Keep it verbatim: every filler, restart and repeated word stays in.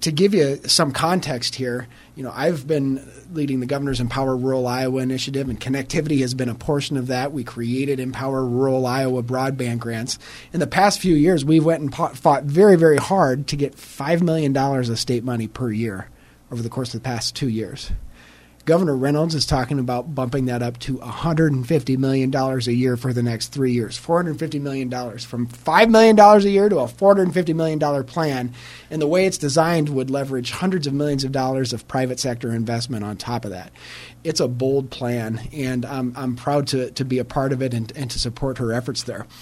to give you some context here, you know, I've been leading the Governor's Empower Rural Iowa initiative, and connectivity has been a portion of that. We created Empower Rural Iowa broadband grants. In the past few years, we went and fought very, very hard to get five million dollars of state money per year over the course of the past two years. Governor Reynolds is talking about bumping that up to one hundred fifty million dollars a year for the next three years, four hundred fifty million dollars, from five million dollars a year to a four hundred fifty million dollars plan. And the way it's designed would leverage hundreds of millions of dollars of private sector investment on top of that. It's a bold plan, and I'm, I'm proud to, to be a part of it and, and to support her efforts there.